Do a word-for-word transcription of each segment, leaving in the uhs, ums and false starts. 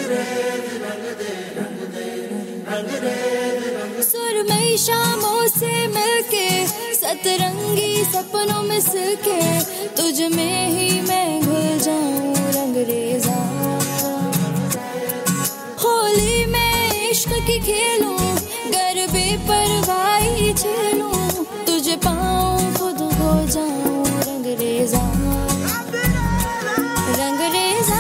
सुरमई शामों से मिलके सतरंगी सपनों में सिलके तुझ में ही मैं घुल जाऊं रंगरेजा। होली में इश्क की खेलूं गरबे परवाई झेलूं तुझे पाऊं खुद हो जाऊं रंगरेजा रंगरेजा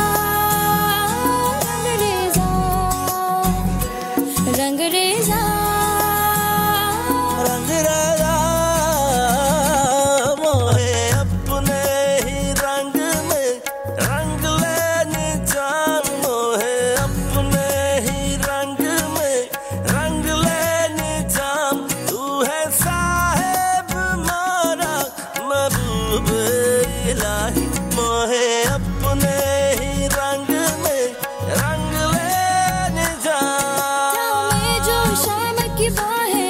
रंगरेजा रंगरेजा रंगरेजा मोहे अपने ही रंग में रंग लेने जान मोहे अपने ही रंग में रंग लेने जान तू है साहिब मारा महबूब इलाही मोहे अपने ही रंग में रंग लेने जान। शाम में जो शाम की बाहें